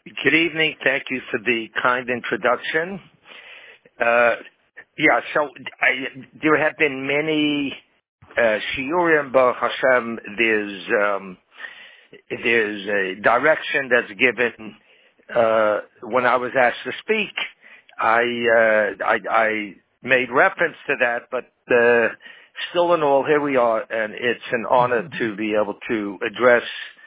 Good evening. Thank you for the kind introduction. There have been many shiurim, Baruch Hashem. There's a direction that's given. When I was asked to speak, I made reference to that, but still in all, here we are, and it's an honor to be able to address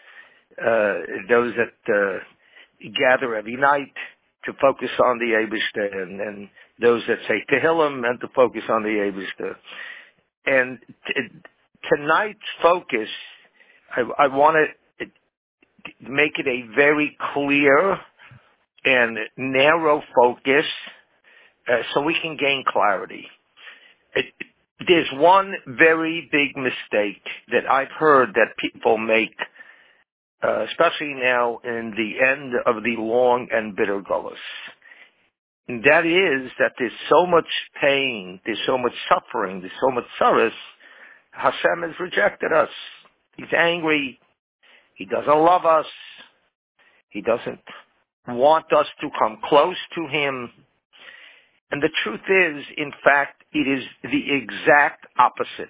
those that gather every night to focus on the Eibishter, and those that say Tehillim and to focus on the Eibishter. And tonight's focus, I want to make it a very clear and narrow focus so we can gain clarity. There's one very big mistake that I've heard that people make, especially now in the end of the long and bitter gullus. And that is that there's so much pain, there's so much suffering, there's so much sorrow. Hashem has rejected us. He's angry. He doesn't love us. He doesn't want us to come close to him. And the truth is, in fact, it is the exact opposite.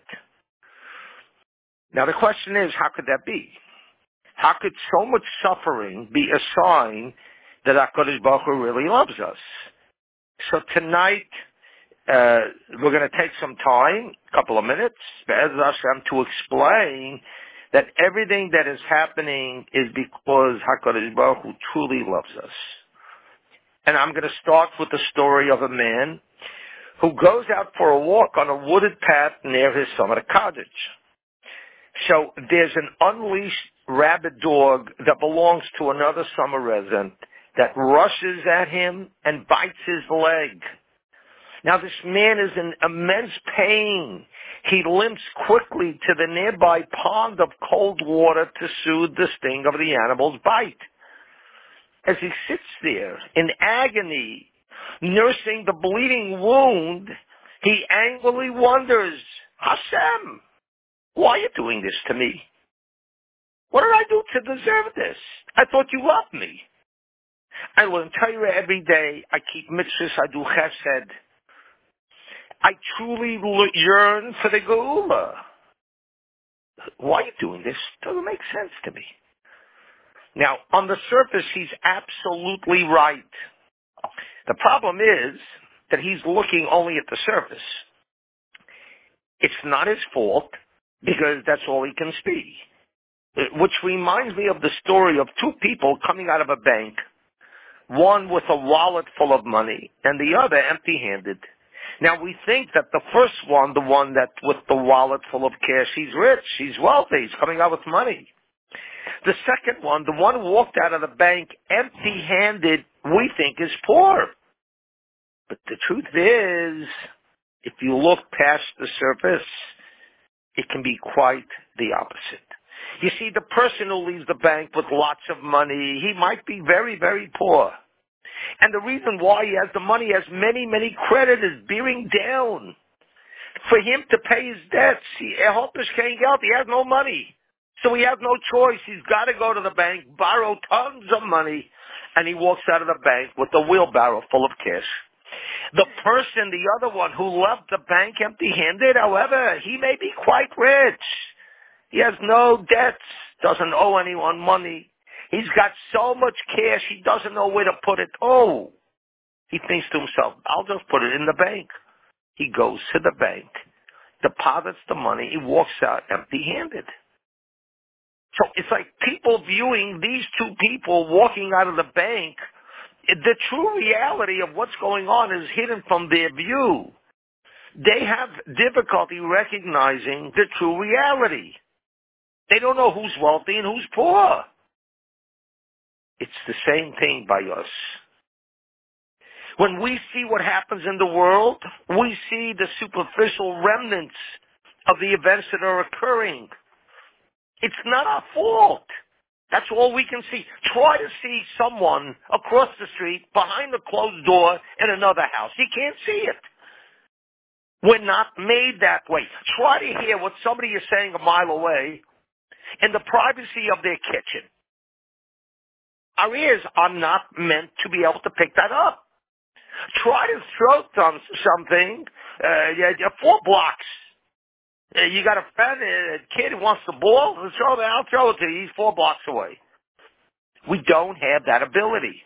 Now the question is, how could that be? How could so much suffering be a sign that HaKadosh Baruch Hu really loves us? So tonight, we're going to take some time, a couple of minutes, Be'ez Hashem, to explain that everything that is happening is because HaKadosh Baruch Hu truly loves us. And I'm going to start with the story of a man who goes out for a walk on a wooded path near his summer cottage. So there's an unleashed rabid dog that belongs to another summer resident that rushes at him and bites his leg. Now this man is in immense pain. He limps quickly to the nearby pond of cold water to soothe the sting of the animal's bite. As he sits there in agony, nursing the bleeding wound, he angrily wonders, Hashem, why are you doing this to me? What did I do to deserve this? I thought you loved me. I learn Torah every day. I keep mitzvahs. I do chesed. I truly yearn for the Geula. Why are you doing this? Doesn't make sense to me. Now, on the surface, he's absolutely right. The problem is that he's looking only at the surface. It's not his fault because that's all he can see. Which reminds me of the story of two people coming out of a bank, one with a wallet full of money and the other empty-handed. Now we think that the first one, the one that with the wallet full of cash, he's rich, he's wealthy, he's coming out with money. The second one, the one who walked out of the bank empty-handed, we think is poor. But the truth is, if you look past the surface, it can be quite the opposite. You see, the person who leaves the bank with lots of money, he might be very, very poor. And the reason why he has the money, he has many, many creditors bearing down for him to pay his debts. He has no money. So he has no choice. He's got to go to the bank, borrow tons of money, and he walks out of the bank with a wheelbarrow full of cash. The person, the other one who left the bank empty-handed, however, he may be quite rich. He has no debts, doesn't owe anyone money. He's got so much cash, he doesn't know where to put it. Oh, he thinks to himself, I'll just put it in the bank. He goes to the bank, deposits the money, he walks out empty-handed. So it's like people viewing these two people walking out of the bank, the true reality of what's going on is hidden from their view. They have difficulty recognizing the true reality. They don't know who's wealthy and who's poor. It's the same thing by us. When we see what happens in the world, we see the superficial remnants of the events that are occurring. It's not our fault. That's all we can see. Try to see someone across the street behind a closed door in another house. You can't see it. We're not made that way. Try to hear what somebody is saying a mile away in the privacy of their kitchen. Our ears are not meant to be able to pick that up. Try to throw something, 4 blocks. You got a friend, a kid who wants the ball, I'll throw it to you. He's 4 blocks away. We don't have that ability.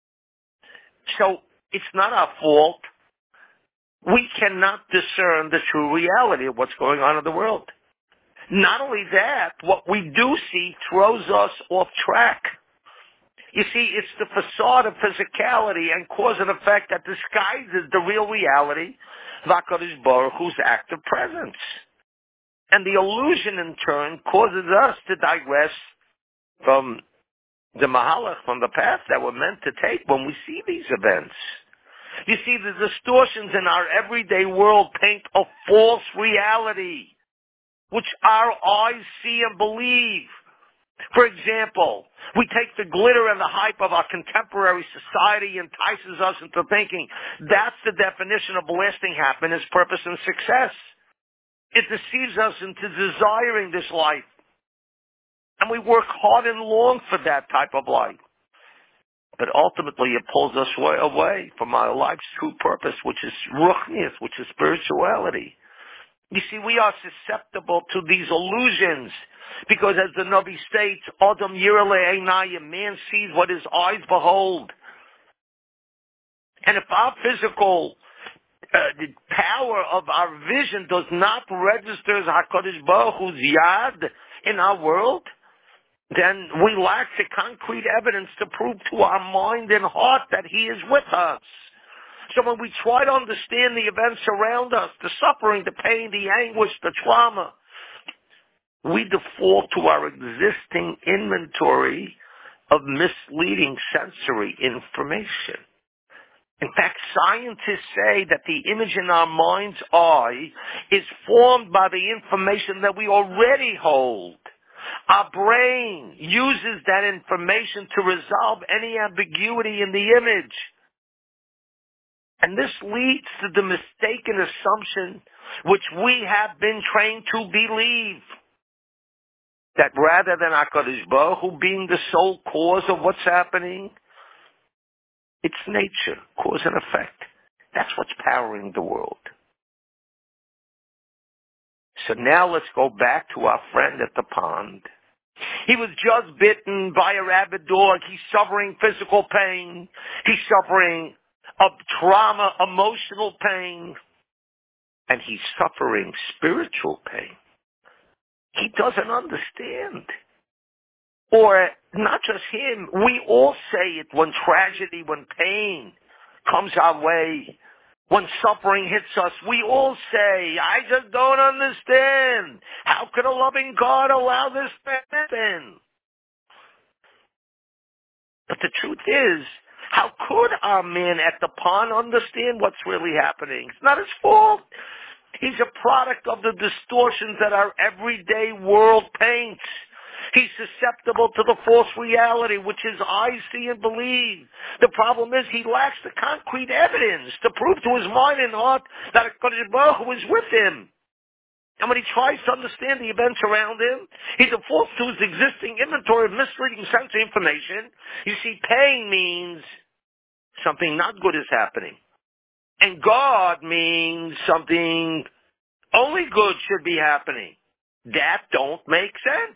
So it's not our fault. We cannot discern the true reality of what's going on in the world. Not only that, what we do see throws us off track. You see, it's the facade of physicality and cause and effect that disguises the real reality of HaKadosh Baruch Hu's active presence. And the illusion, in turn, causes us to digress from the mahalach, from the path that we're meant to take when we see these events. You see, the distortions in our everyday world paint a false reality, which our eyes see and believe. For example, we take the glitter and the hype of our contemporary society entices us into thinking that's the definition of lasting happiness, purpose, and success. It deceives us into desiring this life. And we work hard and long for that type of life. But ultimately it pulls us away from our life's true purpose, which is ruchnius, which is spirituality. You see, we are susceptible to these illusions because, as the Navi states, Adam yireh einayim, man sees what his eyes behold. And if our physical the power of our vision does not register as HaKadosh Baruch Hu's yad in our world, then we lack the concrete evidence to prove to our mind and heart that He is with us. So when we try to understand the events around us, the suffering, the pain, the anguish, the trauma, we default to our existing inventory of misleading sensory information. In fact, scientists say that the image in our mind's eye is formed by the information that we already hold. Our brain uses that information to resolve any ambiguity in the image. And this leads to the mistaken assumption, which we have been trained to believe, that rather than HaKadosh Baruch Hu being the sole cause of what's happening, it's nature, cause and effect. That's what's powering the world. So now let's go back to our friend at the pond. He was just bitten by a rabid dog. He's suffering physical pain. He's suffering trauma, emotional pain. And he's suffering spiritual pain. He doesn't understand. Or not just him, we all say it when tragedy, when pain comes our way, when suffering hits us, we all say, I just don't understand. How could a loving God allow this to happen? But the truth is, how could our man at the pond understand what's really happening? It's not his fault. He's a product of the distortions that our everyday world paints. He's susceptible to the false reality, which his eyes see and believe. The problem is he lacks the concrete evidence to prove to his mind and heart that HaKadosh Baruch Hu is with him. And when he tries to understand the events around him, he defaults to his existing inventory of misleading sensory information. You see, pain means something not good is happening. And God means something only good should be happening. That don't make sense.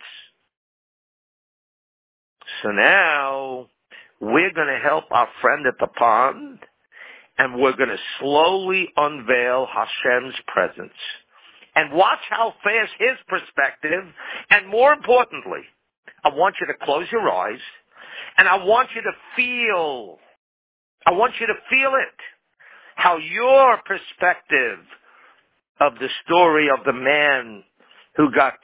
So now, we're going to help our friend at the pond, and we're going to slowly unveil Hashem's presence. And watch how fast his perspective, and more importantly, I want you to close your eyes, and I want you to feel it, how your perspective of the story of the man who got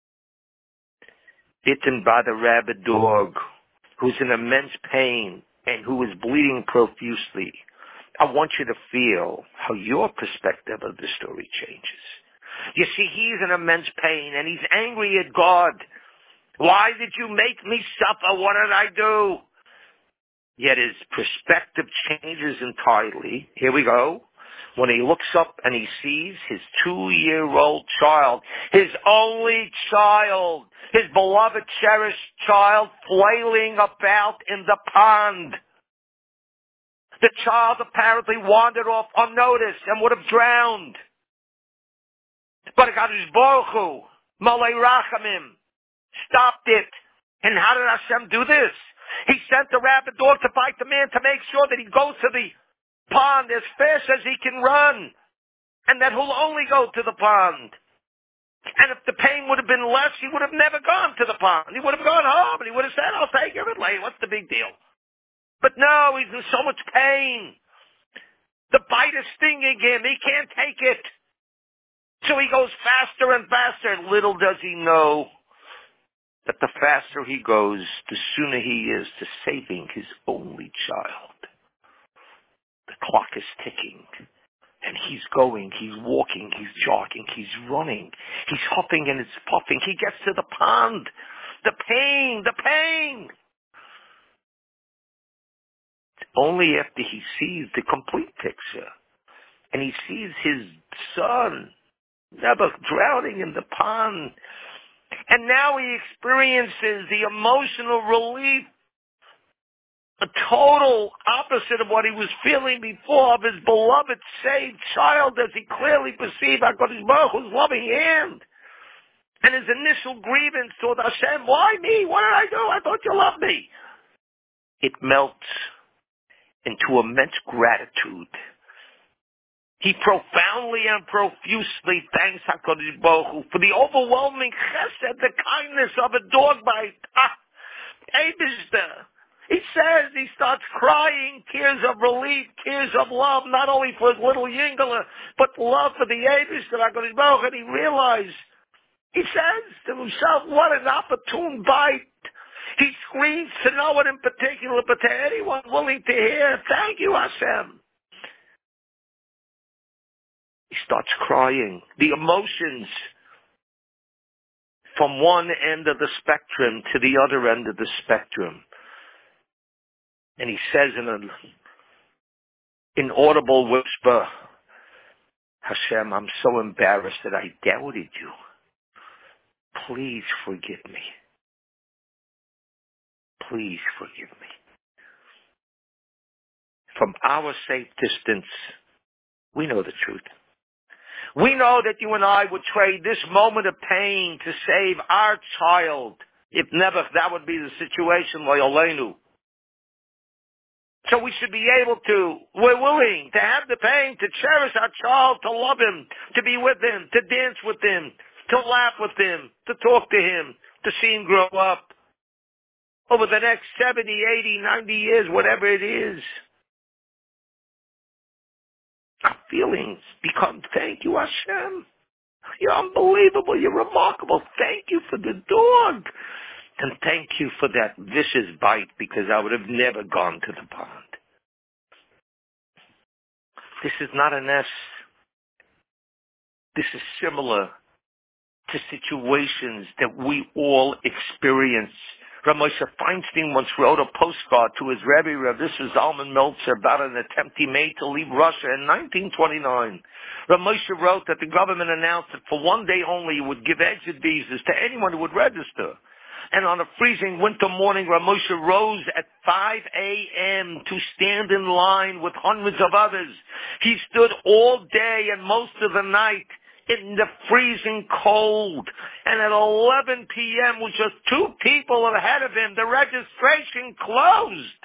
bitten by the rabid dog, who's in immense pain and who is bleeding profusely. I want you to feel how your perspective of the story changes. You see, he's in immense pain and he's angry at God. Why did you make me suffer? What did I do? Yet his perspective changes entirely. Here we go. when he looks up and he sees his 2-year-old child, his only child, his beloved, cherished child, flailing about in the pond. The child apparently wandered off unnoticed and would have drowned. But HaKadosh Baruch Hu, Malei Rachamim, stopped it. And how did Hashem do this? He sent the rabid dog to bite the man to make sure that he goes to the pond as fast as he can run, and that he'll only go to the pond. And if the pain would have been less, he would have never gone to the pond. He would have gone home, and he would have said, I'll take care of it later. What's the big deal? But no, he's in so much pain. The bite is stinging him. He can't take it. So he goes faster and faster. Little does he know that the faster he goes, the sooner he is to saving his only child. The clock is ticking. And he's going, he's walking, he's jogging, he's running. He's huffing and it's puffing. He gets to the pond. The pain. It's only after he sees the complete picture and he sees his son never drowning in the pond. And now he experiences the emotional relief, a total opposite of what he was feeling before, of his beloved saved child, as he clearly perceived HaKadosh Baruch Hu's loving hand. And his initial grievance toward Hashem, why me? What did I do? I thought you loved me. It melts into immense gratitude. He profoundly and profusely thanks HaKadosh Baruch Hu for the overwhelming chesed, the kindness of a dog bite. Eibishter. He says he starts crying, tears of relief, tears of love, not only for his little Yingler, but love for the Eibishter, HaKadosh Baruch Hu. And he realized, he says to himself, what an opportune bite. He screams to no one in particular, but to anyone willing to hear, thank you, Hashem. He starts crying. The emotions from one end of the spectrum to the other end of the spectrum. And he says in an inaudible whisper, Hashem, I'm so embarrassed that I doubted you. Please forgive me. Please forgive me. From our safe distance, we know the truth. We know that you and I would trade this moment of pain to save our child. If never, that would be the situation, Loyolenu. So we should be able to, we're willing to have the pain, to cherish our child, to love him, to be with him, to dance with him, to laugh with him, to talk to him, to see him grow up over the next 70, 80, 90 years, whatever it is. Our feelings become, thank you, Hashem. You're unbelievable. You're remarkable. Thank you for the dog. And thank you for that vicious bite, because I would have never gone to the pond. This is not a nest. This is similar to situations that we all experience. Rav Moshe Feinstein once wrote a postcard to his Rebbe, Rav Isser Zalman Meltzer, about an attempt he made to leave Russia in 1929. Rav Moshe wrote that the government announced that for one day only it would give exit visas to anyone who would register. And on a freezing winter morning, Rav Moshe rose at 5 a.m. to stand in line with hundreds of others. He stood all day and most of the night in the freezing cold. And at 11 p.m., with just 2 people ahead of him, the registration closed.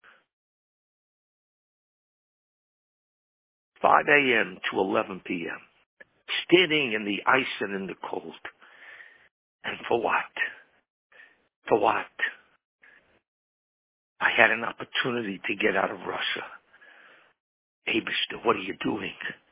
5 a.m. to 11 p.m. Standing in the ice and in the cold. And for what? For what? I had an opportunity to get out of Russia. Eibishter, what are you doing?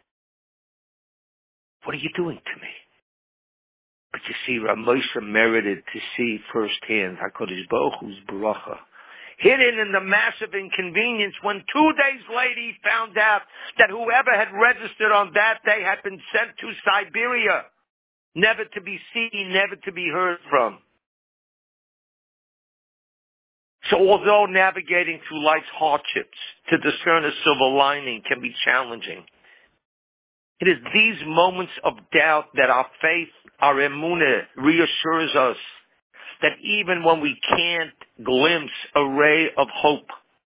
What are you doing to me? But you see, Rav Moshe merited to see firsthand HaKadosh Baruch Hu's bracha, hidden in the massive inconvenience when 2 days later he found out that whoever had registered on that day had been sent to Siberia, never to be seen, never to be heard from. So although navigating through life's hardships to discern a silver lining can be challenging, It is these moments of doubt that our faith, our emunah, reassures us that even when we can't glimpse a ray of hope,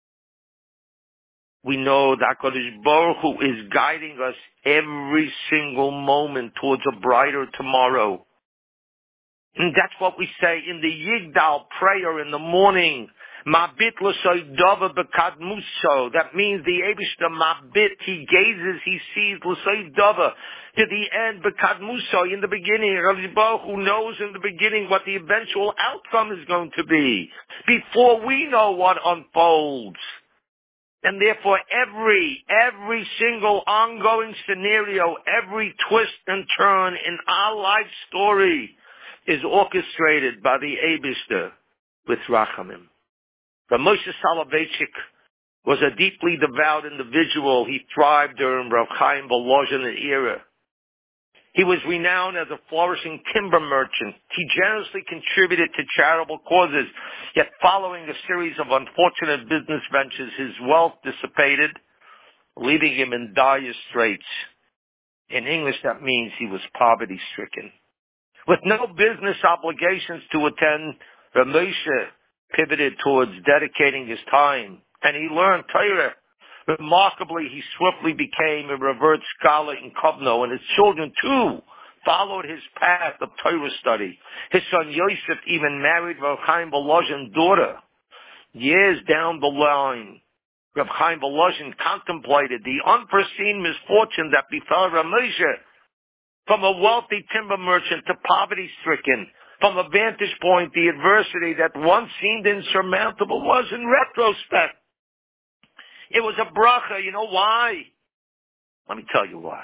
we know that HaKadosh Baruch Hu is guiding us every single moment towards a brighter tomorrow. And that's what we say in the Yigdal prayer in the morning. Mabit l'soy dava b'kadmuso. That means the Eibishter mabit, he gazes, he sees l'soy dava to the end b'kadmuso, in the beginning. HaKadosh Baruch Hu knows in the beginning what the eventual outcome is going to be before we know what unfolds. And therefore every single ongoing scenario, every twist and turn in our life story is orchestrated by the Eibishter with Rachamim. Rav Moshe Soloveitchik was a deeply devout individual. He thrived during Rav Chaim Volozhin era. He was renowned as a flourishing timber merchant. He generously contributed to charitable causes, yet following a series of unfortunate business ventures, his wealth dissipated, leaving him in dire straits. In English, that means he was poverty-stricken. With no business obligations to attend, Rav Moshe pivoted towards dedicating his time, and he learned Torah. Remarkably, he swiftly became a revered scholar in Kovno, and his children, too, followed his path of Torah study. His son Yosef even married Rav Chaim Volozhin's daughter. Years down the line, Rav Chaim Volozhin contemplated the unforeseen misfortune that befell Rav Moshe. From a wealthy timber merchant to poverty-stricken, from a vantage point, the adversity that once seemed insurmountable was, in retrospect, it was a bracha. You know why? Let me tell you why.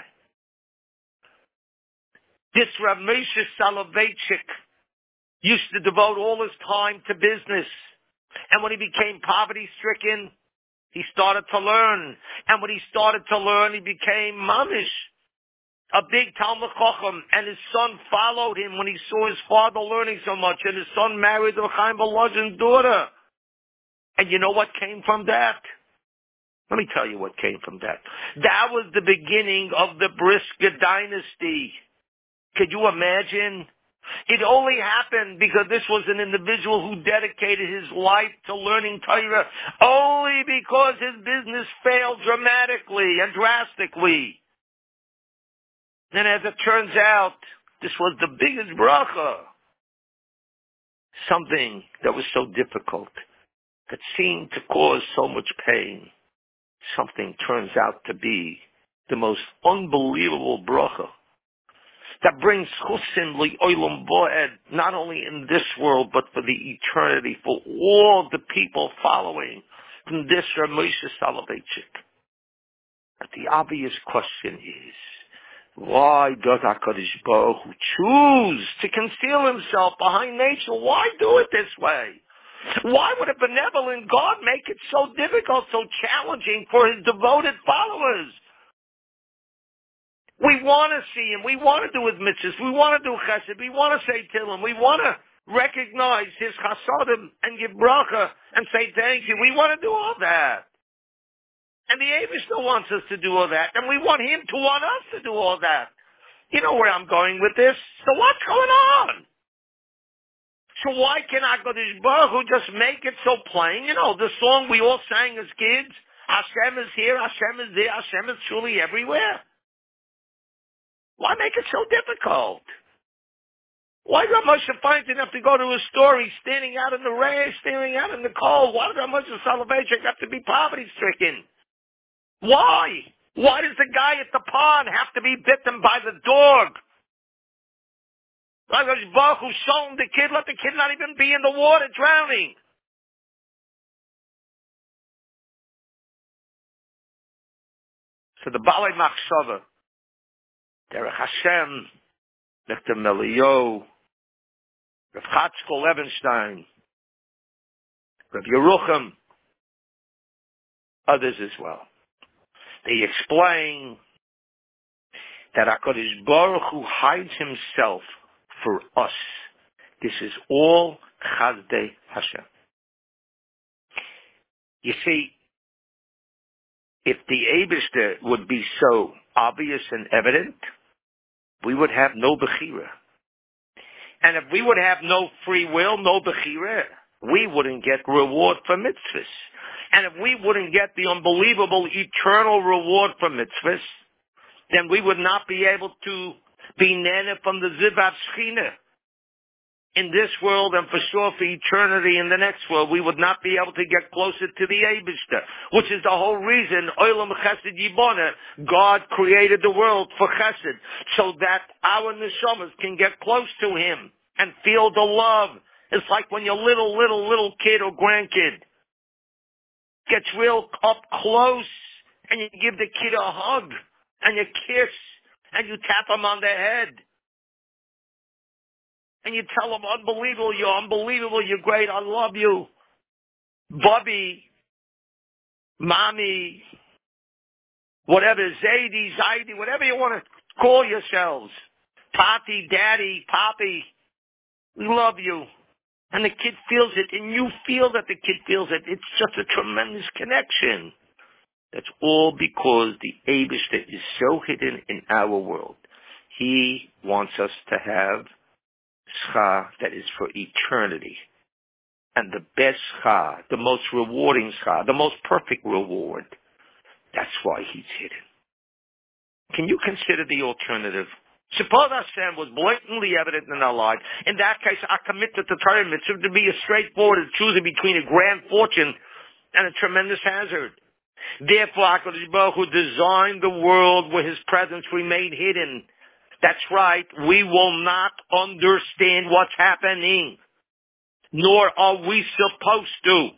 This Rav Moshe Soloveitchik used to devote all his time to business. And when he became poverty-stricken, he started to learn. And when he started to learn, he became mamish, a big Talmud Chacham, and his son followed him when he saw his father learning so much, and his son married Rav Chaim Volozhin's daughter. And you know what came from that? Let me tell you what came from that. That was the beginning of the Brisker dynasty. Could you imagine? It only happened because this was an individual who dedicated his life to learning Torah, only because his business failed dramatically and drastically. And as it turns out, this was the biggest bracha. Something that was so difficult, that seemed to cause so much pain. Something turns out to be the most unbelievable bracha that brings chusim li'olam bo'ed, not only in this world, but for the eternity, for all the people following from this Rav Moshe Soloveitchik. But the obvious question is, why does HaKadosh Baruch Hu choose to conceal himself behind nature? Why do it this way? Why would a benevolent God make it so difficult, so challenging for his devoted followers? We want to see him. We want to do his mitzvahs. We want to do chesed. We want to say Tehillim. We want to recognize his chasadim and give bracha and say thank you. We want to do all that. And the Eibishter wants us to do all that. And we want him to want us to do all that. You know where I'm going with this? So what's going on? So why can HaKadosh Baruch Hu just make it so plain? You know, the song we all sang as kids, Hashem is here, Hashem is there, Hashem is truly everywhere. Why make it so difficult? Why does Moshe Feinstein have to go to a store? He's standing out in the rain, standing out in the cold. Why does Moshe Soloveitchik have to be poverty-stricken? Why? Why does the guy at the pond have to be bitten by the dog? HaKadosh Baruch Hu shown the kid, let the kid not even be in the water drowning. So the Balei Machshava, Derech Hashem, Nectar Melio, Rav Chatzkel Levenstein, Rav Yerucham, others as well. They explain that HaKadosh Baruch Hu hides himself for us. This is all Chazdei Hashem. You see, if the Eibishter would be so obvious and evident, we would have no Bechira. And if we would have no free will, no Bechira, we wouldn't get reward for mitzvahs. And if we wouldn't get the unbelievable eternal reward for mitzvahs, then we would not be able to be nana from the Zivat Shechina in this world, and for sure for eternity in the next world. We would not be able to get closer to the Eibishter, which is the whole reason Olam Chesed Yibona, God created the world for Chesed, so that our neshamas can get close to Him and feel the love. It's like when your little kid or grandkid gets real up close, and you give the kid a hug, and you kiss, and you tap him on the head, and you tell him, unbelievable, you're great, I love you. Bubby, mommy, whatever, Zaidi, whatever you want to call yourselves. Tati, daddy, poppy, we love you. And the kid feels it, and you feel that the kid feels it. It's just a tremendous connection. That's all because the Eibishter is so hidden in our world. He wants us to have schar that is for eternity. And the best schar, the most rewarding schar, the most perfect reward, that's why he's hidden. Can you consider the alternative? Suppose Hashem was blatantly evident in our life. In that case, I commit to the Torah mitzvah to be a straightforward choosing between a grand fortune and a tremendous hazard. Therefore, HaKadosh Baruch Hu designed the world where His presence remained hidden. That's right, we will not understand what's happening, nor are we supposed to.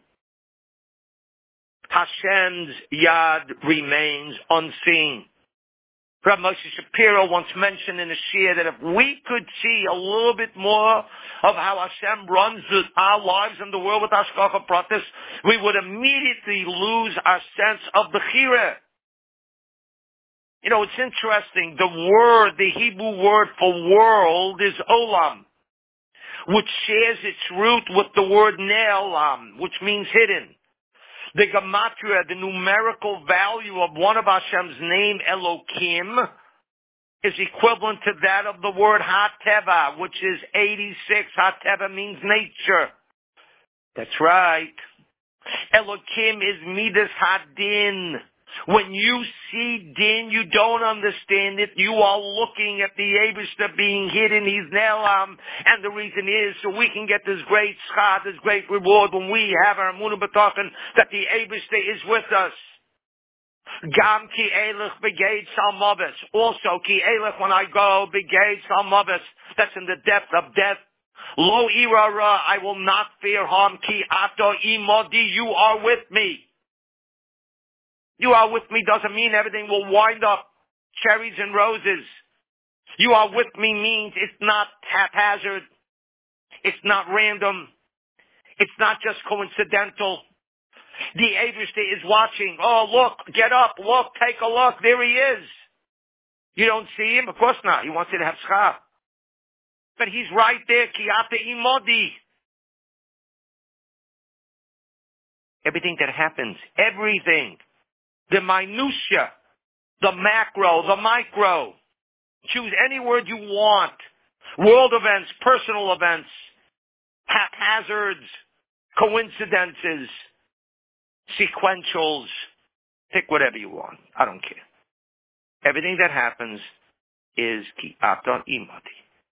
Hashem's yad remains unseen. Rabbi Moshe Shapiro once mentioned in a shir that if we could see a little bit more of how Hashem runs our lives in the world with Hashgacha Pratis, we would immediately lose our sense of Bechira. You know, it's interesting. The Hebrew word for world is olam, which shares its root with the word ne'elam, which means hidden. The gematria, the numerical value of one of Hashem's name, Elokim, is equivalent to that of the word HaTeva, which is 86. HaTeva means nature. That's right. Elokim is Midas Hadin. When you see din, you don't understand it. You are looking at the Eibishter being hidden. He's Ne'elam. And the reason is so we can get this great schar, this great reward when we have our Emunah B'tochen that the Eibishter is with us. Gam ki elech begeit salmavis. Also, ki elech, when I go, begeit salmavis. That's in the depth of death. Lo irara, I will not fear harm. Ki ato imodi, you are with me. You are with me doesn't mean everything will wind up cherries and roses. You are with me means it's not haphazard. It's not random. It's not just coincidental. The Eibishter is watching. Oh, look, get up, look, take a look. There he is. You don't see him? Of course not. He wants you to have schar. But he's right there. Kiyata imodi. Everything that happens, everything. The minutia, the macro, the micro. Choose any word you want. World events, personal events, haphazards, coincidences, sequentials. Pick whatever you want. I don't care. Everything that happens is ki aton imadi.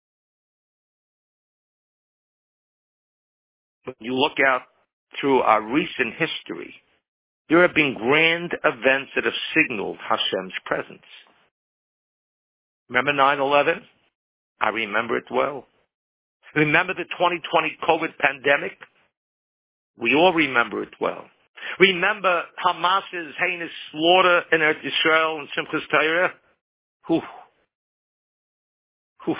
When you look out through our recent history, there have been grand events that have signaled Hashem's presence. Remember 9/11? I remember it well. Remember the 2020 COVID pandemic? We all remember it well. Remember Hamas's heinous slaughter in Eretz Yisrael and Simchas Torah? Whew. Whew.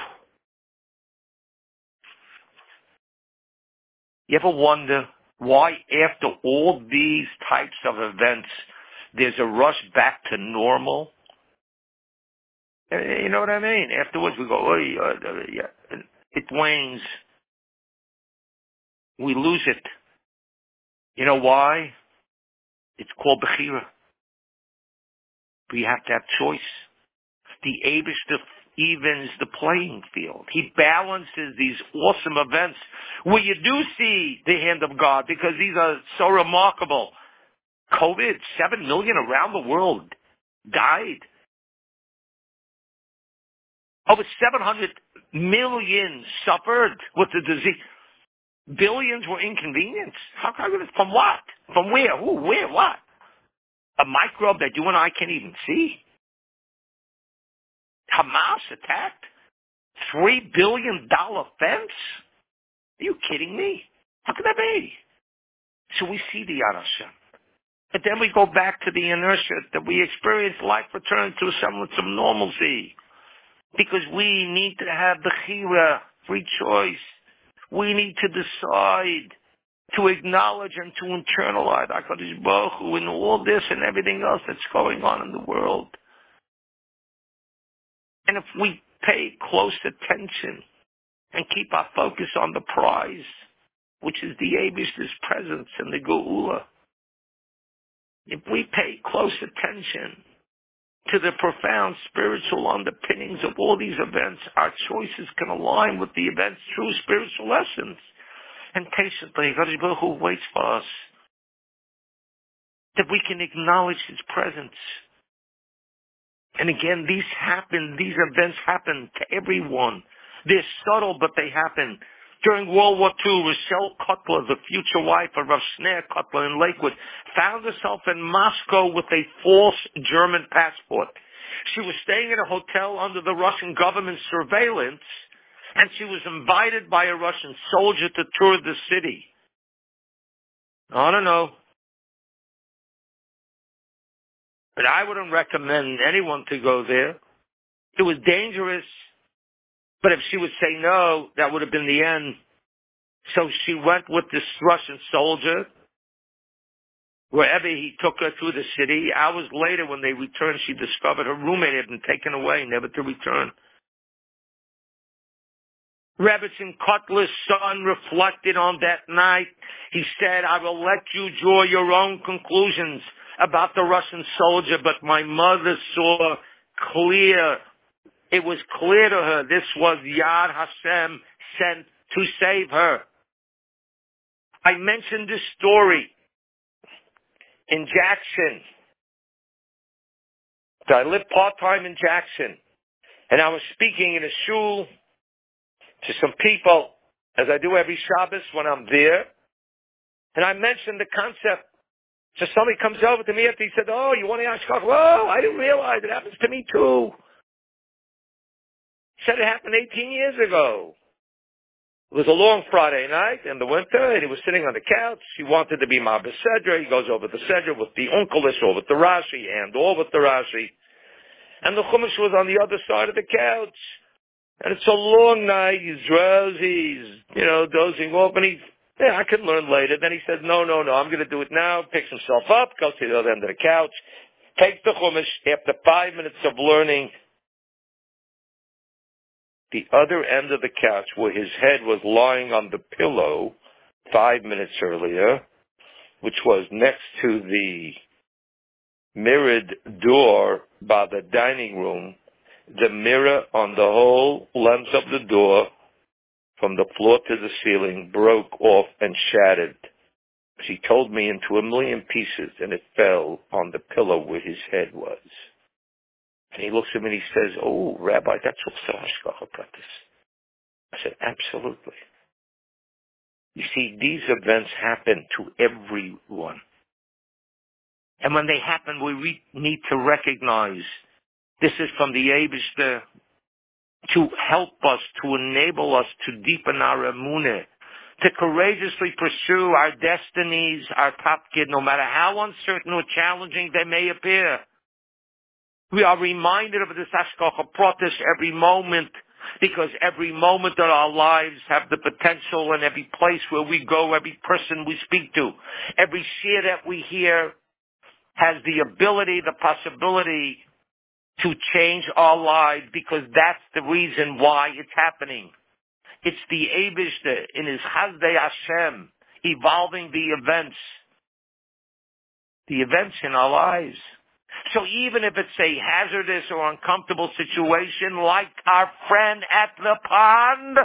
You ever wonder why after all these types of events, there's a rush back to normal? You know what I mean? Afterwards we go, oh, yeah. It wanes. We lose it. You know why? It's called Bechira. We have to have choice. the Eibishter evens the playing field. He balances these awesome events where you do see the hand of God because these are so remarkable. COVID, 7 million around the world died. Over 700 million suffered with the disease. Billions were inconvenienced. From what? From where? Who? Where? What? A microbe that you and I can't even see? Hamas attacked? $3 billion fence? Are you kidding me? How could that be? So we see the Yad Hashem. And then we go back to the inertia that we experience. Life returns to a semblance of normalcy. Because we need to have the chira, free choice. We need to decide to acknowledge and to internalize HaKadosh Baruch Hu in all this and everything else that's going on in the world. And if we pay close attention and keep our focus on the prize, which is the Eibishter's presence and the Geula, if we pay close attention to the profound spiritual underpinnings of all these events, our choices can align with the event's true spiritual essence. And patiently, HaKadosh Baruch Hu waits for us, that we can acknowledge His presence. And again, these events happen to everyone. They're subtle, but they happen. During World War II, Rochelle Cutler, the future wife of Rav Shneur Cutler in Lakewood, found herself in Moscow with a false German passport. She was staying in a hotel under the Russian government surveillance, and she was invited by a Russian soldier to tour the city. I don't know. But I wouldn't recommend anyone to go there. It was dangerous. But if she would say no, that would have been the end. So she went with this Russian soldier, wherever he took her through the city. Hours later, when they returned, she discovered her roommate had been taken away, never to return. Rebbetzin Kotler's son reflected on that night. He said, I will let you draw your own conclusions about the Russian soldier, but my mother saw clear. It was clear to her this was Yad Hashem sent to save her. I mentioned this story in Jackson. I lived part-time in Jackson, and I was speaking in a shul to some people, as I do every Shabbos when I'm there, and I mentioned the concept. So somebody comes over to me after he said, oh, you want to ask? Whoa, I didn't realize it happens to me too. He said it happened 18 years ago. It was a long Friday night in the winter, and he was sitting on the couch. He wanted to be Mabes Sedra. He goes over the Sedra with the Onkelos or with the Rashi, and all with the Rashi. And the Chumash was on the other side of the couch. And it's a long night. He's drowsy. He's, dozing off. And I can learn later. Then he says, no, I'm going to do it now. Picks himself up, goes to the other end of the couch, takes the Chumash. After 5 minutes of learning, the other end of the couch where his head was lying on the pillow 5 minutes earlier, which was next to the mirrored door by the dining room, the mirror on the whole length of the door from the floor to the ceiling broke off and shattered. She told me into a million pieces, and it fell on the pillow where his head was. And he looks at me and he says, oh, Rabbi, that's also Hashgacha Pratis. I said, absolutely. You see, these events happen to everyone. And when they happen, we need to recognize this is from the Eibishter to help us, to enable us to deepen our emunah, to courageously pursue our destinies, our tafkid, no matter how uncertain or challenging they may appear. We are reminded of this Hashgacha Pratis every moment, because every moment of our lives have the potential, and every place where we go, every person we speak to, every shir that we hear has the ability, the possibility to change our lives, because that's the reason why it's happening. It's the Eibishter in his Chazdei Hashem evolving the events in our lives. So even if it's a hazardous or uncomfortable situation, like our friend at the pond,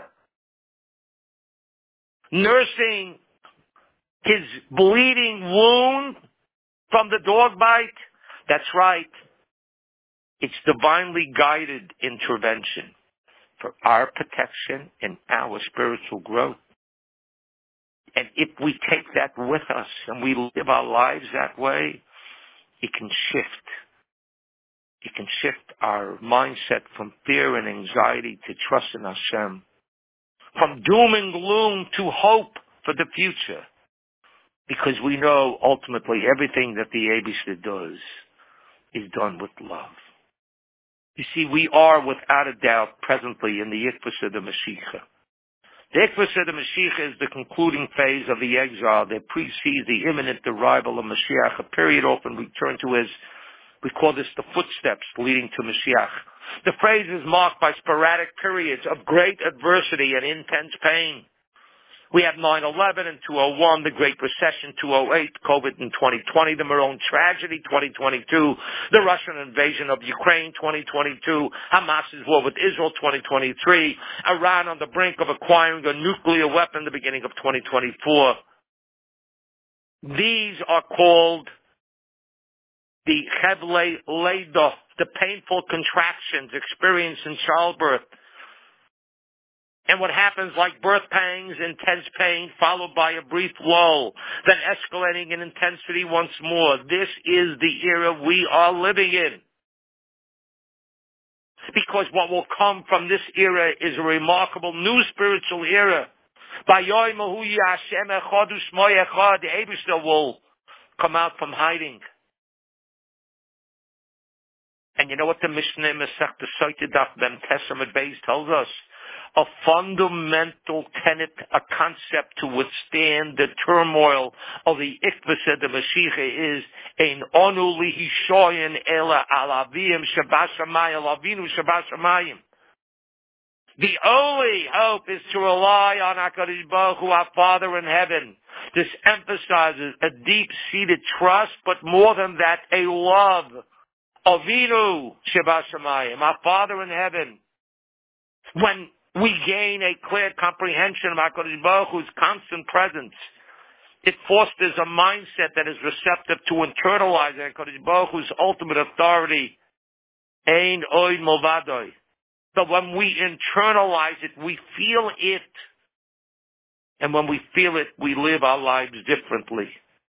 nursing his bleeding wound from the dog bite, that's right. It's divinely guided intervention for our protection and our spiritual growth. And if we take that with us and we live our lives that way, it can shift. It can shift our mindset from fear and anxiety to trust in Hashem. From doom and gloom to hope for the future. Because we know ultimately everything that the Eibishter does is done with love. You see, we are without a doubt presently in the Ikvus of the Mashiach. The Ikvus of the Mashiach is the concluding phase of the exile that precedes the imminent arrival of Mashiach, a period often referred to as, we call this the footsteps leading to Mashiach. The phrase is marked by sporadic periods of great adversity and intense pain. We have 9/11 in 2001, the Great Recession 2008, COVID in 2020, the Meron tragedy 2022, the Russian invasion of Ukraine 2022, Hamas's war with Israel 2023, Iran on the brink of acquiring a nuclear weapon the beginning of 2024. These are called the Chevle Leidah, the painful contractions experienced in childbirth. And what happens like birth pangs, intense pain, followed by a brief lull, then escalating in intensity once more. This is the era we are living in. Because what will come from this era is a remarkable new spiritual era. By Yoimahu Hashem Echad U'Shmo Echad, the Eibishter will come out from hiding. And you know what the Mishnah Masechta Sotah Daf Mem Testament Beis tells us? A fundamental tenet, a concept to withstand the turmoil of the Ikvus of the Mashiach is Ein Onu Lihishoyin Ela Alavim Shabbat Shamayim Alavinu Shabbat Shamayim. The only hope is to rely on HaKadosh Baruch Hu, our Father in heaven. This emphasizes a deep-seated trust, but more than that, a love. Avinu Shabbat Shamayim, our Father in heaven. When we gain a clear comprehension of HaKadosh Baruch Hu's constant presence, it fosters a mindset that is receptive to internalizing HaKadosh Baruch Hu's ultimate authority. Ein oid movadoi. But when we internalize it, we feel it. And when we feel it, we live our lives differently.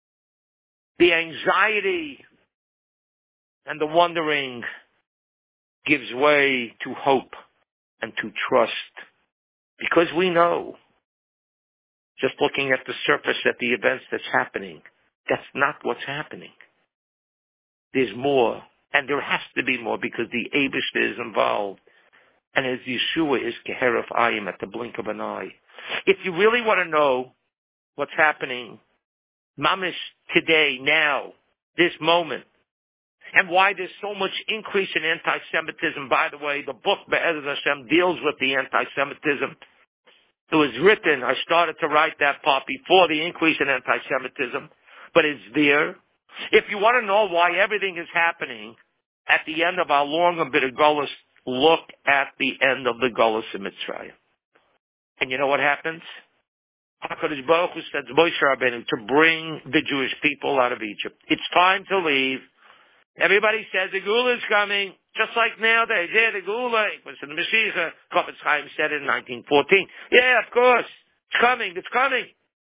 The anxiety and the wondering gives way to hope and to trust. Because we know, just looking at the surface at the events that's happening, that's not what's happening. There's more. And there has to be more because the Eibishter is involved. And as Yeshua is Keheref Ayim at the blink of an eye. If you really want to know what's happening, mamish today, now, this moment, and why there's so much increase in anti-Semitism. By the way, the book Be'ezer Hashem deals with the anti-Semitism. It was written, I started to write that part before the increase in anti-Semitism, but it's there. If you want to know why everything is happening at the end of our long and bitter Golus, look at the end of the Golus in Mitzrayim. And you know what happens? HaKadosh Baruch Hu sends Moshe Rabbeinu to bring the Jewish people out of Egypt. It's time to leave. Everybody says the Geula is coming, just like nowadays. Yeah, the Geula, it was in the Mashiach. Chofetz Chaim said it in 1914. Yeah, of course. It's coming, it's coming.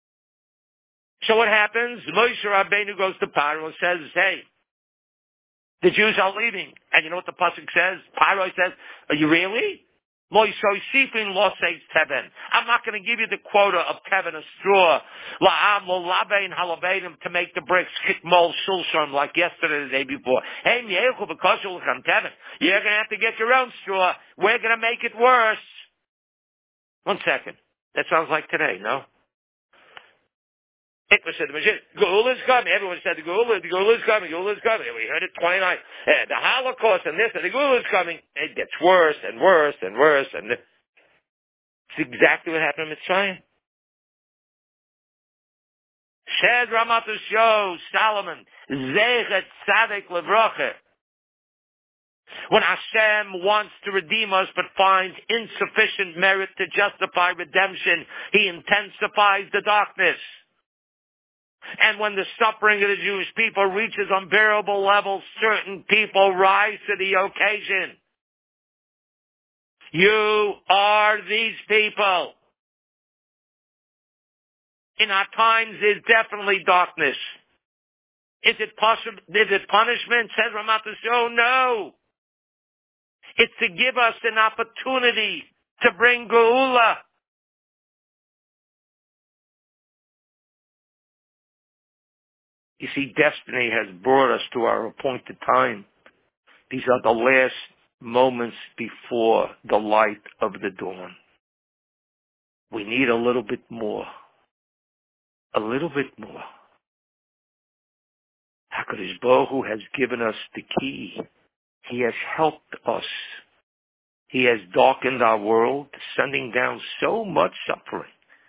So what happens? Moshe Rabbeinu goes to Paro and says, hey, the Jews are leaving. And you know what the pasuk says? Paro says, are you really? I'm not going to give you the quota of Tevin, a straw, to make the bricks, like yesterday, the day before. You're going to have to get your own straw. We're going to make it worse. 1 second. That sounds like today, no? It was said, Geula is coming. Everyone said, the Geula is coming, Geula is coming. We heard it 29. The Holocaust and this, and the Geula is coming. It gets worse and worse and worse. And it's exactly what happened in Mitzrayim. Said Ramat Shos, Solomon, Zechet Tzaddik Levroche. When Hashem wants to redeem us but finds insufficient merit to justify redemption, He intensifies the darkness. And when the suffering of the Jewish people reaches unbearable levels, certain people rise to the occasion. You are these people. In our times, there's definitely darkness. Is it punishment? Says Ramat Yisrael, no. It's to give us an opportunity to bring Geula. You see, destiny has brought us to our appointed time. These are the last moments before the light of the dawn. We need a little bit more. A little bit more. HaKadosh Baruch Hu has given us the key. He has helped us. He has darkened our world, sending down so much suffering.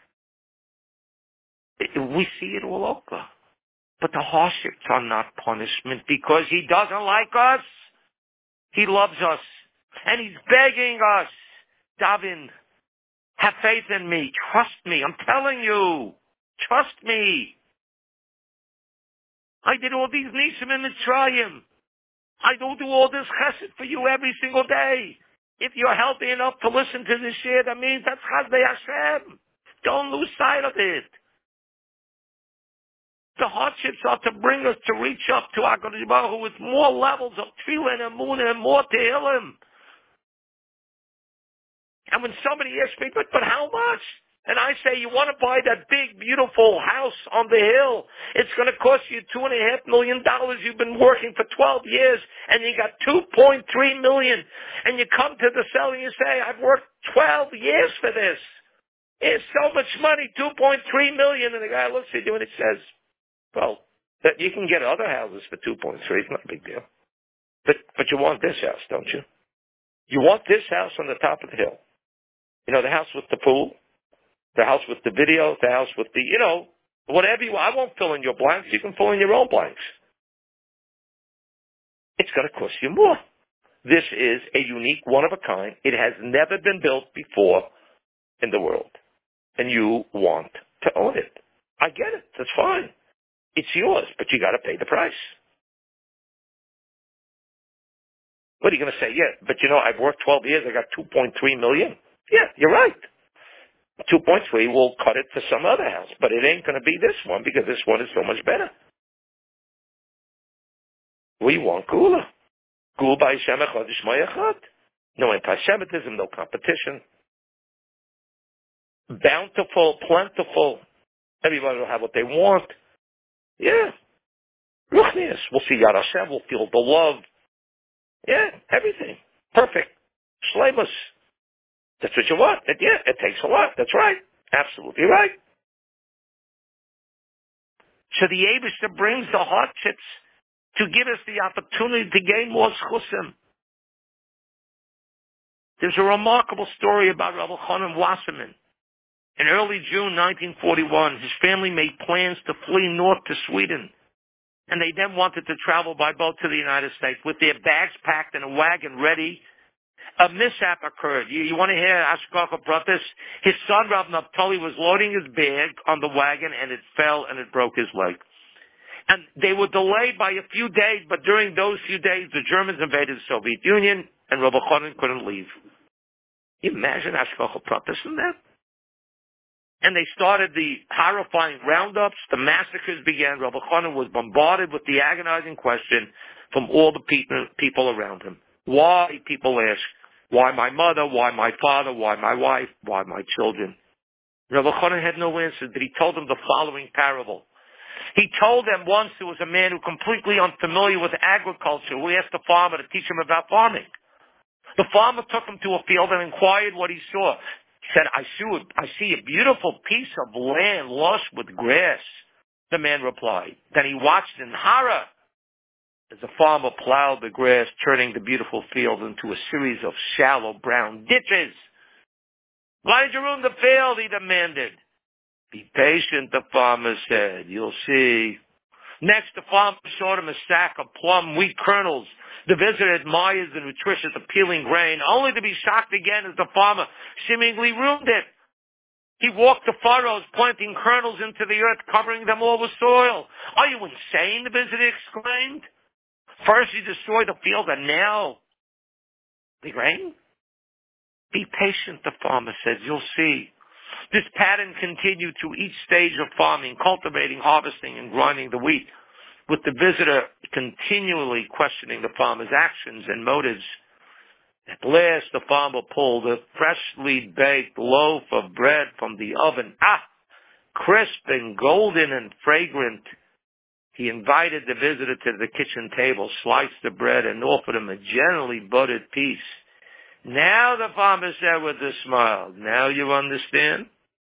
We see it all over. But the hardships are not punishment because He doesn't like us. He loves us. And He's begging us, Davin, have faith in me. Trust me. I'm telling you. Trust me. I did all these nisim in Mitzrayim. I don't do all this chesed for you every single day. If you're healthy enough to listen to this shir, that means that's Chazdei Hashem. Don't lose sight of it. The hardships are to bring us to reach up to HaKadosh Baruch Hu with more levels of tefillah and emunah and more tehillim. And when somebody asks me, but how much? And I say, you want to buy that big, beautiful house on the hill. It's going to cost you $2.5 million. You've been working for 12 years, and you got $2.3 million. And you come to the seller and you say, I've worked 12 years for this. It's so much money, $2.3 million. And the guy looks at you and he says, well, that you can get other houses for 2.3. It's not a big deal. But you want this house, don't you? You want this house on the top of the hill. You know, the house with the pool, the house with the video, the house with the, whatever you want. I won't fill in your blanks. You can fill in your own blanks. It's going to cost you more. This is a unique, one of a kind. It has never been built before in the world. And you want to own it. I get it. That's fine. It's yours, but you got to pay the price. What are you going to say? Yeah, but I've worked 12 years. I got 2.3 million. Yeah, you're right. 2.3 will cut it to some other house, but it ain't going to be this one because this one is so much better. We want Geula. Geula by Hashem Echad Yishmai Echad. No anti-Semitism, no competition. Bountiful, plentiful. Everybody will have what they want. Yeah. Ruchnius. We'll see Yad Hashem. We'll feel the love. Yeah, everything. Perfect. Shleimus. That's what you want. It takes a lot. That's right. Absolutely right. So the Eibishter brings the hardships to give us the opportunity to gain more schusim. There's a remarkable story about Rabbi Chanan Wasserman. In early June 1941, his family made plans to flee north to Sweden. And they then wanted to travel by boat to the United States with their bags packed and a wagon ready. A mishap occurred. You want to hear Ashkocha Pratis? His son, Rav Naftali, was loading his bag on the wagon and it fell and it broke his leg. And they were delayed by a few days, but during those few days, the Germans invaded the Soviet Union and Rabbi Chanan couldn't leave. Can you imagine Ashkocha Pratis in that? And they started the horrifying roundups. The massacres began. Rabbi Chanan was bombarded with the agonizing question from all the people around him. Why, people ask, why my mother, why my father, why my wife, why my children? Rabbi Chanan had no answer, but he told them the following parable. He told them once there was a man who completely unfamiliar with agriculture who asked the farmer to teach him about farming. The farmer took him to a field and inquired what he saw. He said, I see a beautiful piece of land lush with grass. The man replied. Then he watched in horror as the farmer plowed the grass, turning the beautiful field into a series of shallow brown ditches. Why did you ruin the field? He demanded. Be patient, the farmer said. You'll see. Next, the farmer showed him a sack of plum wheat kernels The visitor admires the nutritious, appealing grain, only to be shocked again as the farmer seemingly ruined it. He walked the furrows, planting kernels into the earth, covering them all with soil. Are you insane? The visitor exclaimed. First you destroyed the field, and now the grain? Be patient, the farmer says. You'll see. This pattern continued through each stage of farming, cultivating, harvesting, and grinding the wheat, with the visitor continually questioning the farmer's actions and motives. At last, the farmer pulled a freshly baked loaf of bread from the oven. Crisp and golden and fragrant. He invited the visitor to the kitchen table, sliced the bread, and offered him a gently buttered piece. Now, the farmer said with a smile, now you understand?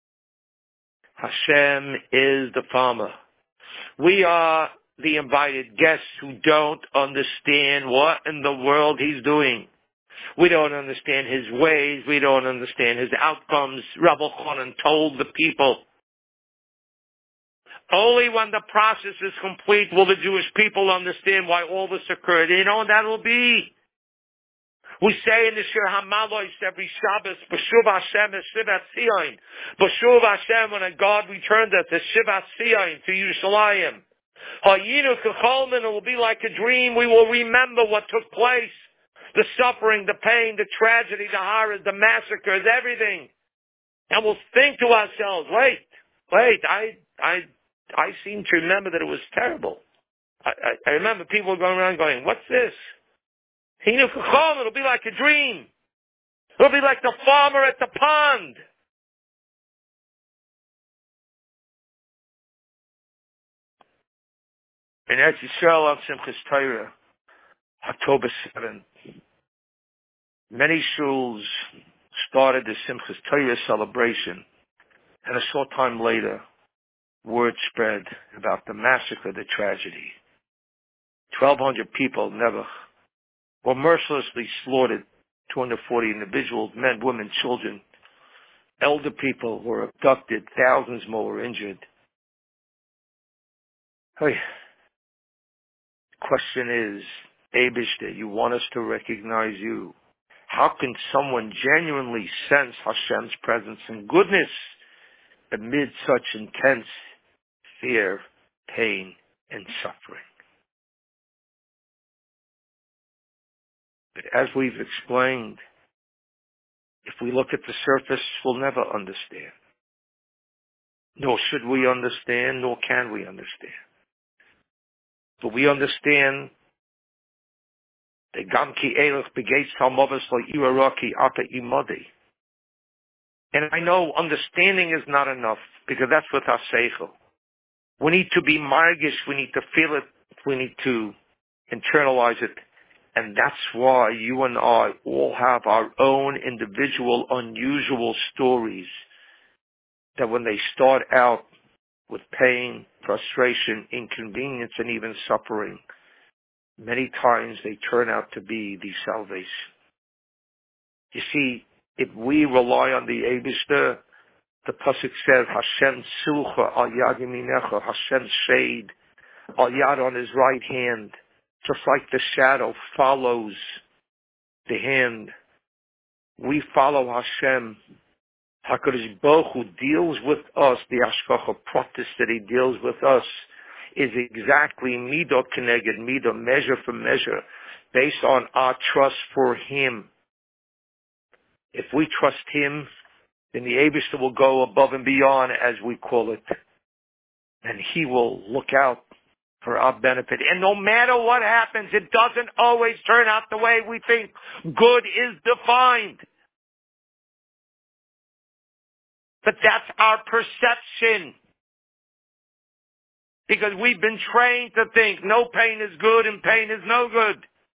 Hashem is the farmer. We are the invited guests who don't understand what in the world he's doing. We don't understand his ways. We don't understand his outcomes. Rabbi Chanan told the people, only when the process is complete will the Jewish people understand why all this occurred. You know when that will be? We say in the Shir HaMalois every Shabbos, B'shuv Hashem es Shivat Zion. B'shuv Hashem, when God returned us to Shivat Zion, to Yerushalayim. Hayinu Kecholman, it will be like a dream. We will remember what took place. The suffering, the pain, the tragedy, the horrors, the massacres, everything. And we'll think to ourselves, wait, I seem to remember that it was terrible. I remember people going around going, what's this? It'll be like a dream. It'll be like the farmer at the pond. In Eretz Yisrael on Simchas Torah, October 7th, many shuls started the Simchas Torah celebration, and a short time later, word spread about the massacre, the tragedy. 1,200 people were mercilessly slaughtered. 240 individuals, men, women, children, elder people were abducted. Thousands more were injured. Hey, the question is, Eibishter, you want us to recognize you. How can someone genuinely sense Hashem's presence and goodness amid such intense fear, pain, and suffering? But as we've explained, if we look at the surface, we'll never understand. Nor should we understand, nor can we understand. But we understand that Gam ki elech begates talmovas lo'iraraki ata imodi. And I know understanding is not enough, because that's with our seichel. We need to be margish, we need to feel it, we need to internalize it. And that's why you and I all have our own individual, unusual stories that when they start out with pain, frustration, inconvenience, and even suffering, many times they turn out to be the salvation. You see, if we rely on the Eibishter, the pasuk says, Hashem sulcha al yad yaminecha, Hashem's shade al yad on his right hand. Just like the shadow follows the hand, we follow Hashem. HaKadosh Baruch Hu deals with us, the Ashkacha Pratis that he deals with us is exactly midah keneged midah, measure for measure, based on our trust for him. If we trust him, then the Eibishter will go above and beyond, as we call it, and he will look out for our benefit. And no matter what happens, it doesn't always turn out the way we think. Good is defined. But that's our perception. Because we've been trained to think no pain is good and pain is no good.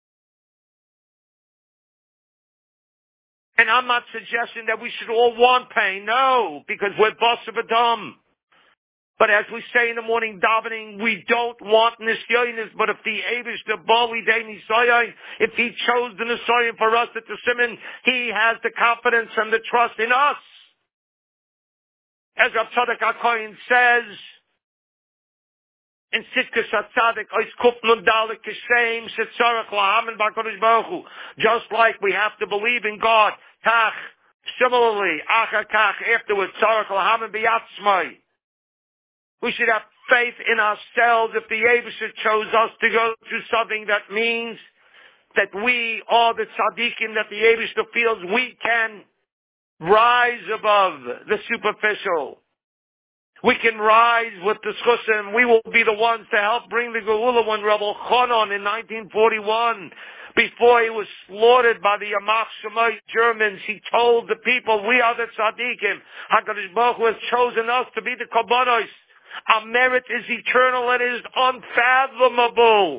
And I'm not suggesting that we should all want pain. No, because we're boss of a dumb. But as we say in the morning davening, we don't want nisyonis, but if the Eibush, the Bali Day Nisayon, if he chose the Nisayon for us at the Simon, he has the confidence and the trust in us. As Rav Tzadok HaKohen says in Sitkas HaTzadik, Ois Kufnun Dalik Kishem, Sitzarach Lahaman Bakadosh Baruch Hu. Just like we have to believe in God, Tach, similarly, Achakach, afterwards, Tzarach Lahaman Biyatzmai. We should have faith in ourselves. If the Yevusha chose us to go through something, that means that we are the tzaddikim that the Yevusha feels we can rise above the superficial. We can rise with the schusim. We will be the ones to help bring the Geula. When Rabbi Chanan in 1941, before he was slaughtered by the Yamach Shemai Germans, he told the people, we are the tzaddikim. HaKadosh Baruch Hu has chosen us to be the korbanos. Our merit is eternal and is unfathomable.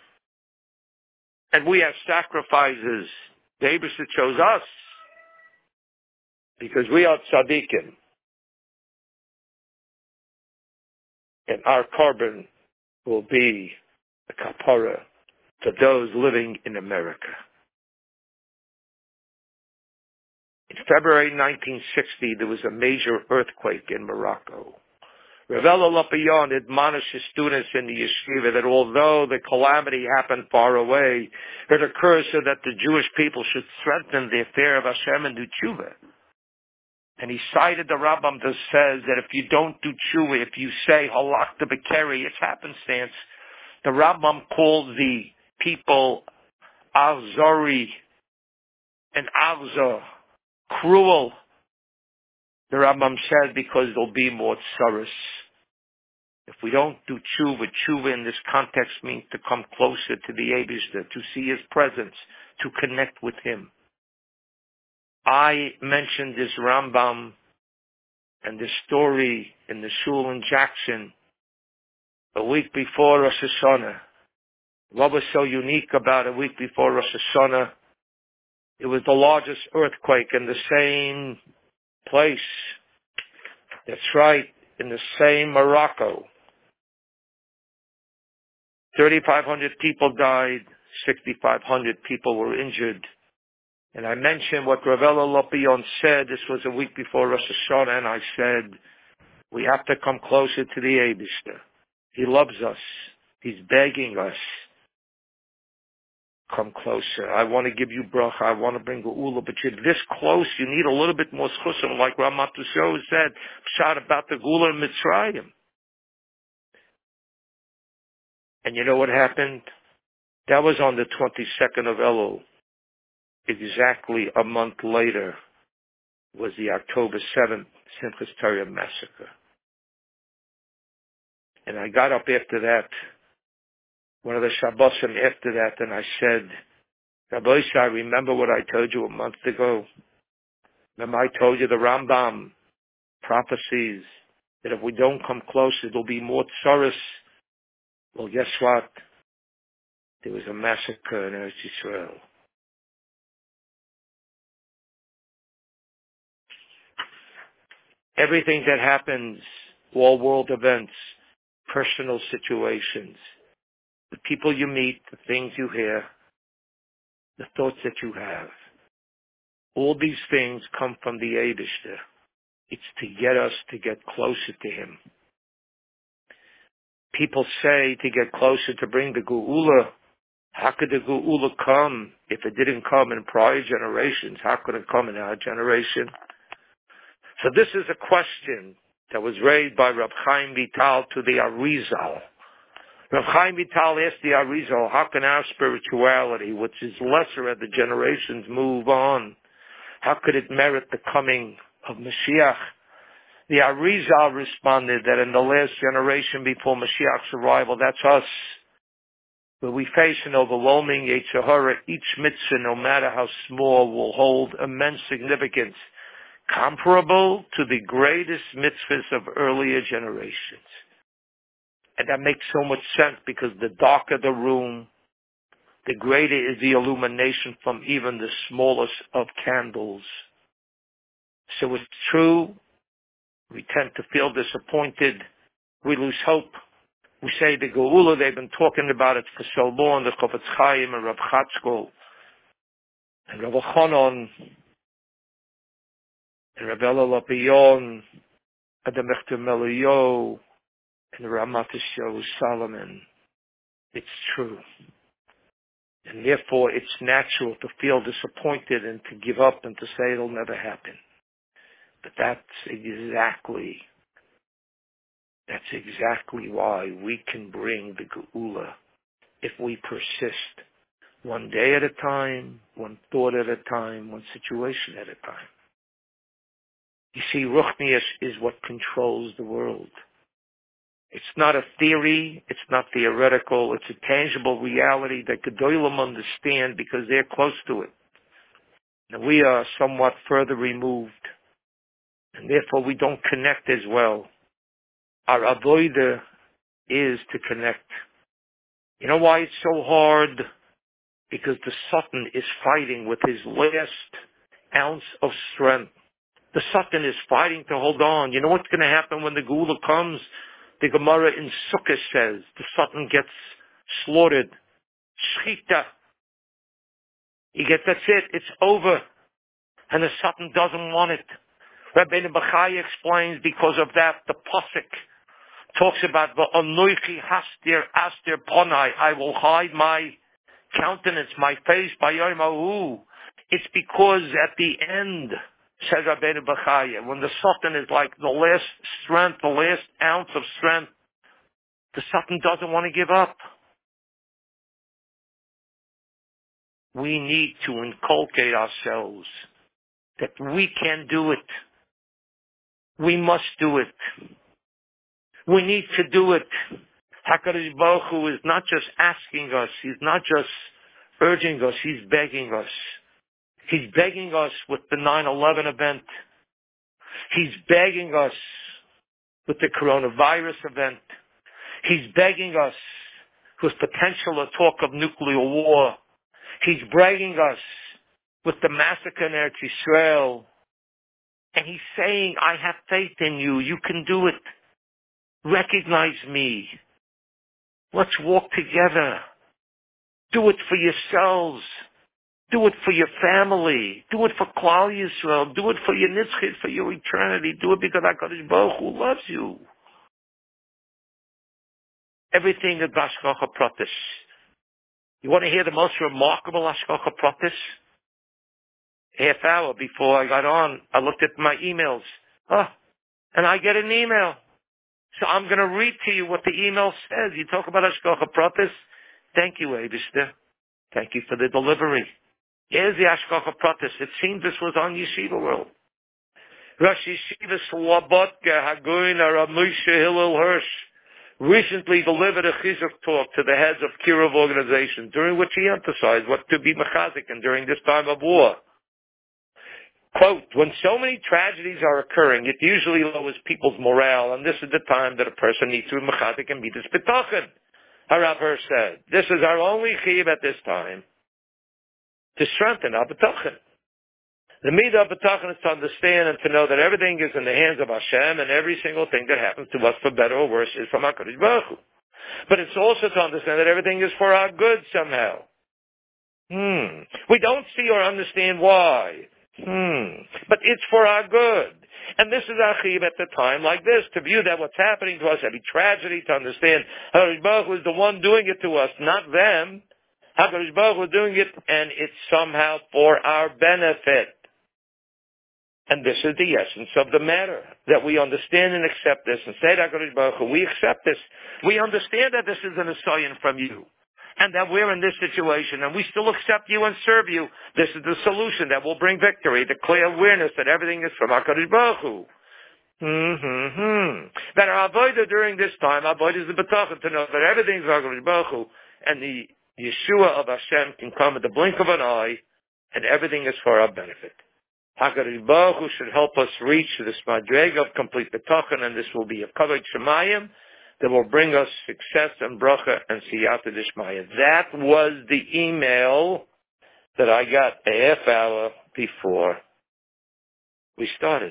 And we have sacrifices. The Eibusha chose us because we are tzaddikim. And our carbon will be a kapara to those living in America. In February 1960, there was a major earthquake in Morocco. Rav Ella Lopion admonished his students in the yeshiva that although the calamity happened far away, it occurs so that the Jewish people should strengthen the fear of Hashem and do tshuva. And he cited the Rambam that says that if you don't do tshuva, if you say halakha b'keri, it's happenstance. The Rambam called the people Azari and Avza, cruel. The Rambam said because there'll be more tsaros. If we don't do tshuva in this context means to come closer to the Eibishter, to see his presence, to connect with him. I mentioned this Rambam and this story in the shul in Jackson a week before Rosh Hashanah. What was so unique about a week before Rosh Hashanah? It was the largest earthquake in the same place. That's right, in the same Morocco. 3,500 people died, 6,500 people were injured. And I mentioned what Rav Ella Lopion said. This was a week before Rosh Hashanah, and I said, we have to come closer to the Eibishter. He loves us. He's begging us. Come closer. I want to give you bracha. I want to bring geula, but you're this close. You need a little bit more schusim, like Ramat Tusho said, pshat about the geula in Mitzrayim. And you know what happened? That was on the 22nd of Elul. Exactly a month later was the October 7th Simchas Torah massacre. And I got up after that, one of the Shabbosim after that, and I said, Rabbi Isai, remember what I told you a month ago? Remember I told you the Rambam prophecies that if we don't come closer, there'll be more tsaros. Well, guess what? There was a massacre in Eretz Yisrael. Everything that happens, all world events, personal situations, the people you meet, the things you hear, the thoughts that you have, all these things come from the Eibishter. It's to get us to get closer to him. People say to get closer to bring the Geula. How could the Geula come if it didn't come in prior generations? How could it come in our generation? So this is a question that was raised by Rab Chaim Vital to the Arizal. Rab Chaim Vital asked the Arizal, how can our spirituality, which is lesser as the generations move on, how could it merit the coming of Mashiach? The Arizal responded that in the last generation before Mashiach's arrival, that's us, where we face an overwhelming Yetzer Hara, each mitzvah, no matter how small, will hold immense significance, comparable to the greatest mitzvahs of earlier generations. And that makes so much sense because the darker the room, the greater is the illumination from even the smallest of candles. So it's true, we tend to feel disappointed, we lose hope. We say the Geula, they've been talking about it for so long, the Chofetz Chaim and Rav Chatzkel, and Rav Chanan, and Rav Ella Lopion, and the Mechter Meliyo, And the Ramat shows Solomon, it's true. And therefore it's natural to feel disappointed and to give up and to say it'll never happen. But that's exactly why we can bring the Geula if we persist. One day at a time, one thought at a time, one situation at a time. You see, Ruchnius is what controls the world. It's not a theory, it's not theoretical, it's a tangible reality that Gedolim understand because they're close to it. And we are somewhat further removed, and therefore we don't connect as well. Our avoida is to connect. You know why it's so hard? Because the Satan is fighting with his last ounce of strength. The Satan is fighting to hold on. You know what's going to happen when the Geula comes? The Gemara in Sukkah says the Satan gets slaughtered. Shchita. That's it. It's over. And the Satan doesn't want it. Rabbeinu Bachai explains because of that, the Pasuk talks about V'anoichi hastir astir ponai. I will hide my countenance, my face by Yom Ahu. It's because at the end, says Rabbeinu Bachai, when the Satan is like the last strength, the last ounce of strength, the Satan doesn't want to give up. We need to inculcate ourselves that we can do it. We must do it. We need to do it. HaKadosh Baruch Hu is not just asking us, He's not just urging us, He's begging us. He's begging us with the 9/11 event. He's begging us with the coronavirus event. He's begging us with potential talk of nuclear war. He's begging us with the massacre in Eretz Yisrael. And He's saying, I have faith in you. You can do it. Recognize me. Let's walk together. Do it for yourselves. Do it for your family. Do it for Klal Yisrael. Do it for your nitzchit, for your eternity. Do it because HaKadosh Baruch Hu loves you. Everything is Hashgacha Pratis. You want to hear the most remarkable Hashgacha Pratis? Half hour before I got on, I looked at my emails. And I get an email. So I'm going to read to you what the email says. You talk about Hashgacha Pratis. Thank you, Eibishter. Thank you for the delivery. Here's the Hashgacha Pratis. It seems this was on Yeshiva World. Rosh Yeshiva Slobodka Hagoyna Rav Moshe Hillel Hirsch recently delivered a chizuk talk to the heads of Kirov organizations, during which he emphasized what to be mechazik and during this time of war. Quote, when so many tragedies are occurring, it usually lowers people's morale, and this is the time that a person needs to be mechazik and be dispitachin. Harav Hirsch said, this is our only chiyuv at this time to strengthen our betachin. The midah of betachin is to understand and to know that everything is in the hands of Hashem, and every single thing that happens to us, for better or worse, is from HaKadosh Baruch Hu. But it's also to understand that everything is for our good somehow. We don't see or understand why. But it's for our good. And this is our chiyuv at the time like this, to view that what's happening to us, every tragedy, to understand HaKadosh Baruch Hu is the one doing it to us, not them. HaKadosh Baruch Hu is doing it, and it's somehow for our benefit. And this is the essence of the matter, that we understand and accept this, and say to HaKadosh Baruch Hu, we accept this. We understand that this is an assignment from you, and that we're in this situation, and we still accept you and serve you. This is the solution that will bring victory, the clear awareness that everything is from HaKadosh Baruch Hu. That our avodah during this time, avodah is the betachin, to know that everything is HaKadosh Baruch Hu, and the Yeshua of Hashem can come at the blink of an eye, and everything is for our benefit. HaKadosh Baruch Hu should help us reach this madrega of complete betachin, and this will be a kavod shemayim that will bring us success and bracha and siyata d'shmaya. That was the email that I got a half hour before we started.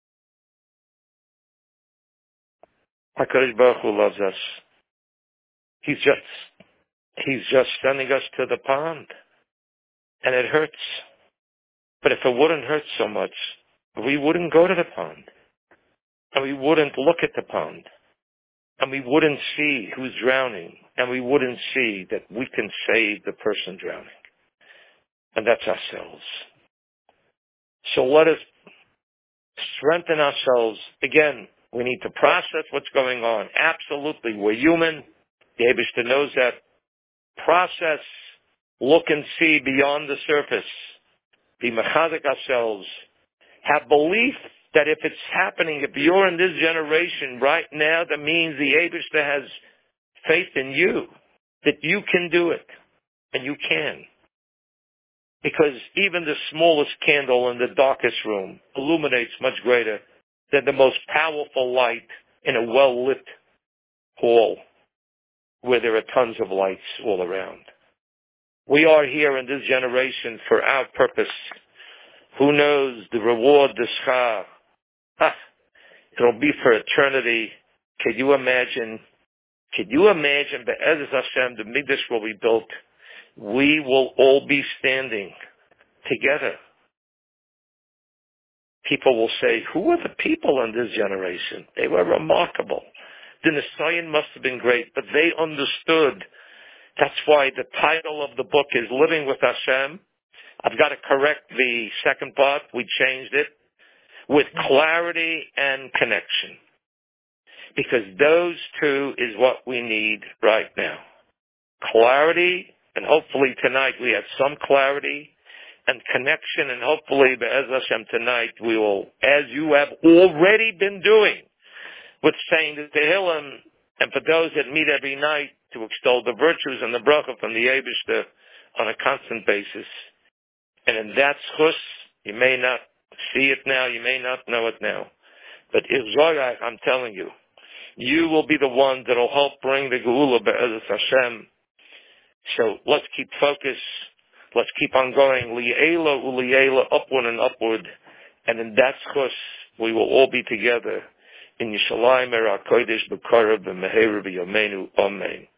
HaKadosh Baruch Hu loves us. He's just sending us to the pond, and it hurts. But if it wouldn't hurt so much, we wouldn't go to the pond, and we wouldn't look at the pond, and we wouldn't see who's drowning, and we wouldn't see that we can save the person drowning. And that's ourselves. So let us strengthen ourselves. Again, we need to process what's going on. Absolutely, we're human. The Eibishter knows that. Process, look and see beyond the surface. Be mechazik ourselves. Have belief that if it's happening, if you're in this generation right now, that means the Eibishter has faith in you, that you can do it, and you can. Because even the smallest candle in the darkest room illuminates much greater than the most powerful light in a well-lit hall where there are tons of lights all around. We are here in this generation for our purpose. Who knows the reward, the schar? It'll be for eternity. Can you imagine? Be'ezus Hashem, the Mikdash will be built. We will all be standing together. People will say, who are the people in this generation? They were remarkable. The Nisayan must have been great, but they understood. That's why the title of the book is Living with Hashem. I've got to correct the second part. We changed it. With clarity and connection. Because those two is what we need right now. Clarity, and hopefully tonight we have some clarity and connection, and hopefully, Be'ez Hashem, tonight we will, as you have already been doing, with saying the Tehillim, and for those that meet every night to extol the virtues and the bracha from the Eibishter on a constant basis. And in that schus, you may not see it now, you may not know it now, but I'm telling you, you will be the one that will help bring the Geula Be'ezus Hashem. So let's keep focus. Let's keep on going. Li'ela u'li'ela, upward and upward. And in that schus, we will all be together. In Yishalayim Era Kodesh B'Karav B'Meheru B'Yomeinu. Amen.